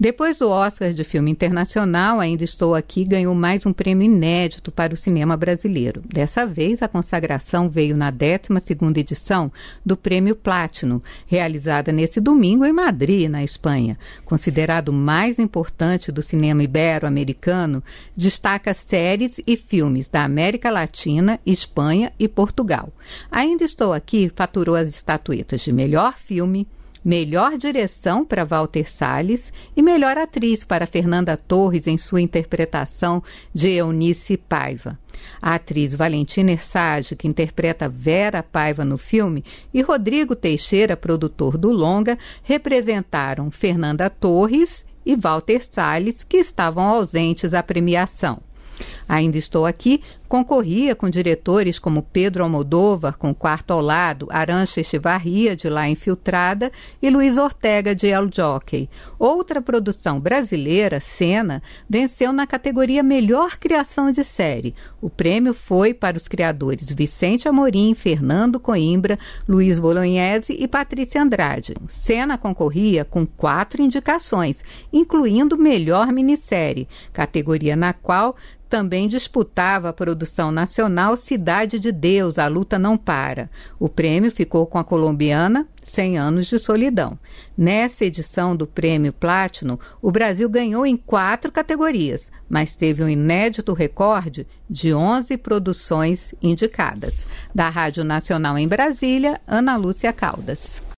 Depois do Oscar de filme internacional, Ainda Estou Aqui ganhou mais um prêmio inédito para o cinema brasileiro. Dessa vez, a consagração veio na 12ª edição do Prêmio Platino, realizada nesse domingo em Madrid, na Espanha. Considerado o mais importante do cinema ibero-americano, destaca séries e filmes da América Latina, Espanha e Portugal. Ainda Estou Aqui faturou as estatuetas de melhor filme, melhor direção para Walter Salles e melhor atriz para Fernanda Torres em sua interpretação de Eunice Paiva. A atriz Valentina Ersage, que interpreta Vera Paiva no filme, e Rodrigo Teixeira, produtor do longa, representaram Fernanda Torres e Walter Salles, que estavam ausentes à premiação. Ainda Estou Aqui concorria com diretores como Pedro Almodóvar, com Quarto ao Lado, Arantxa Echevarria, de La Infiltrada, e Luiz Ortega, de El Jockey. Outra produção brasileira, Cena, venceu na categoria Melhor Criação de Série. O prêmio foi para os criadores Vicente Amorim, Fernando Coimbra, Luiz Bolognese e Patrícia Andrade. Cena concorria com 4 indicações, incluindo Melhor Minissérie, categoria na qual também disputava a produção nacional Cidade de Deus, A Luta Não Para. O prêmio ficou com a colombiana 100 Anos de Solidão. Nessa edição do Prêmio Platino, o Brasil ganhou em 4 categorias, mas teve um inédito recorde de 11 produções indicadas. Da Rádio Nacional em Brasília, Ana Lúcia Caldas.